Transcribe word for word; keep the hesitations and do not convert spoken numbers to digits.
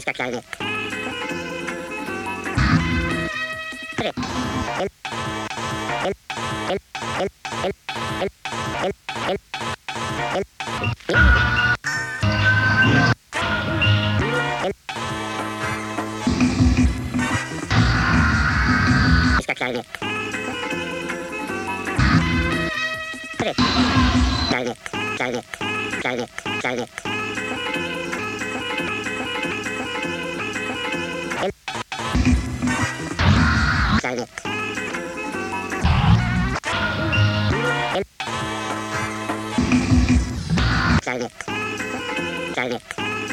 Ist der Kleine. Dritt. Ist der Kleine. Dritt. Kleine, kleine, kleine, kleine. Kleine. Kleine. Kleine.